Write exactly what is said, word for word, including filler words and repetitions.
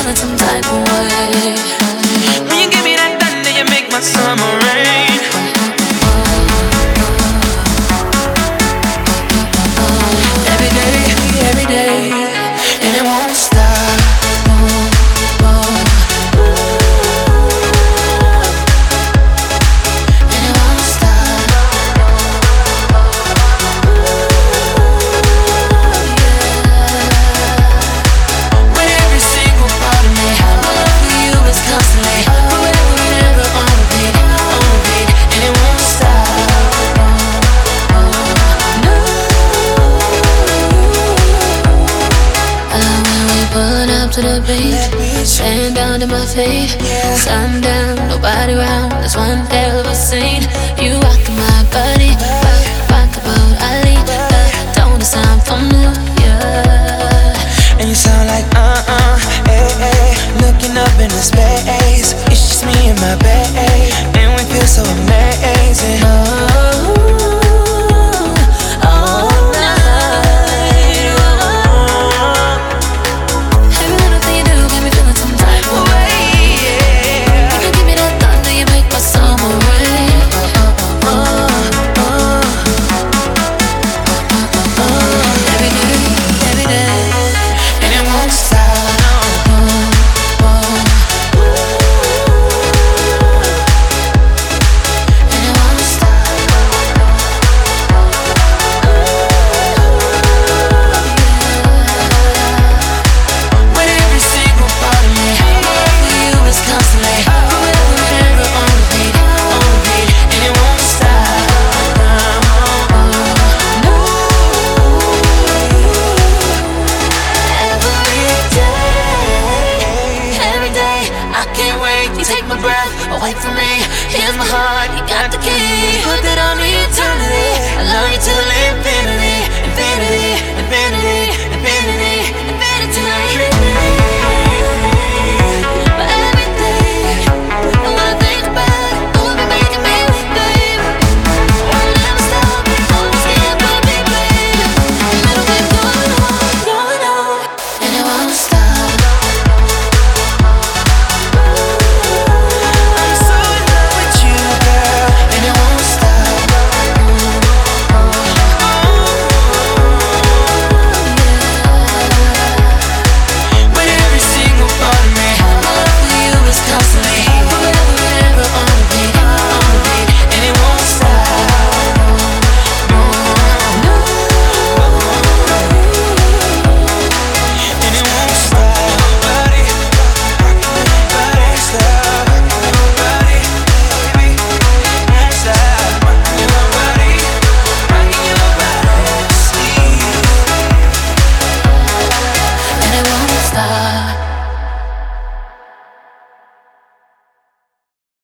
feeling some type of way. When you give me that thunder, you make my summer rain. Every day, every day, and it won't stop. To the beach, stand down to my feet, sundown, nobody round. That's one hell of a scene. You rockin' my body, rock, rock the boat, I lead. Uh, don't sound familiar. And you sound like uh-uh, hey, hey. Looking up in the space, it's just me and my babe, and we feel so amazing. Oh, all night. Away from me, here's my heart, you got the key.